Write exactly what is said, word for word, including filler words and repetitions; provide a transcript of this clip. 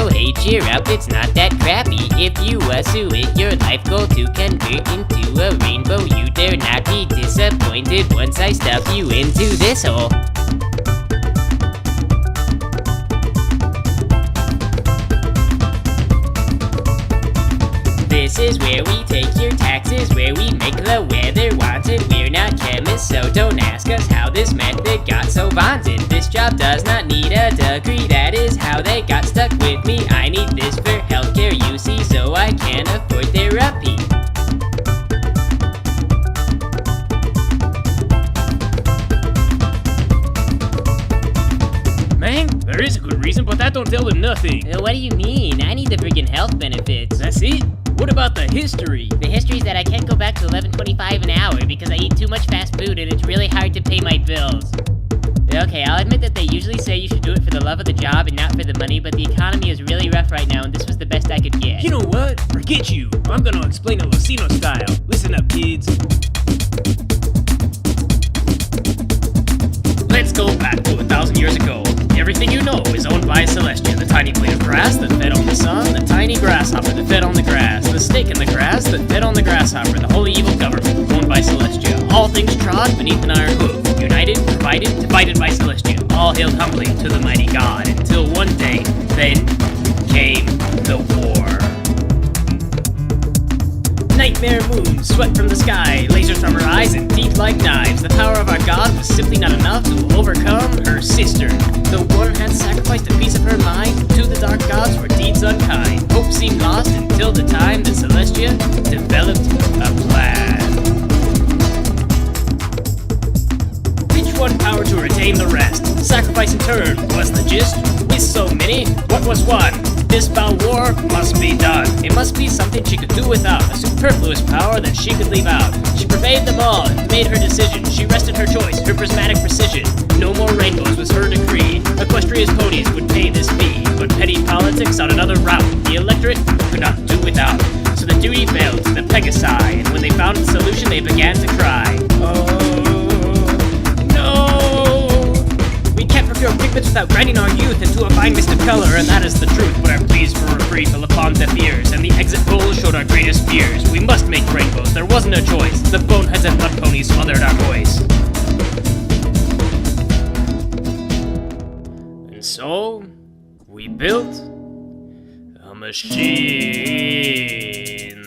hey, cheer up, it's not that crappy. If you assume it your life goal to convert into a rainbow, you dare not be disappointed once I stuff you into this hole. This is where we take your taxes, where we make the weather wanted. We're not chemists, so don't ask us how this method got so vaunted. This job does not need a degree, that is how they got stuck with me. I need this for healthcare, you see, so I can afford therapy. Man, there is a good reason, but that don't tell them nothing. Uh, what do you mean? I need the friggin' health benefits. That's it? What about the history? The history is that I can't go back to eleven twenty-five an hour because I eat too much fast food and it's really hard to pay my bills. Okay, I'll admit that they usually say you should do it for the love of the job and not for the money, but the economy is really rough right now and this was the best I could get. You know what? Forget you. I'm gonna explain it Lucino style. Listen up, kids. Let's go back to a thousand years ago. Everything you know is owned by Celestia, the tiny blade of grass that fed on the sun, the tiny grasshopper that fed on the grass, the snake in the grass that fed on the grasshopper, the holy evil government owned by Celestia. All things trod beneath an iron hoof, united, provided, divided by Celestia, all hailed humbly to the mighty God, until one day, then came the war. Nightmare moon swept from the sky, lasers from her eyes and teeth like knives. The power of our God was simply not enough to overcome her sister. The one had sacrificed a piece of her mind to the dark gods for deeds unkind. Hope seemed lost until the time that Celestia developed a plan. Each one power to retain the rest. Sacrifice in turn was the gist. With so many, what was one? This foul war must be done. It must be something she could do without, a superfluous power that she could leave out. She pervaded them all and made her decision. She rested her choice, her prismatic precision. No more rainbows was her decree. Equestria's ponies would pay this fee, but petty politics on another route the electorate could not do without. So the duty fell to the Pegasi, and when they found a solution, they began to cry. Oh. Procure pigments without grinding our youth into a fine mist of color, and that is the truth. But our pleas for reprieve fell upon deaf ears, and the exit goal showed our greatest fears. We must make rainbows, there wasn't a choice. The boneheads and mud ponies smothered our voice. And so, we built a machine.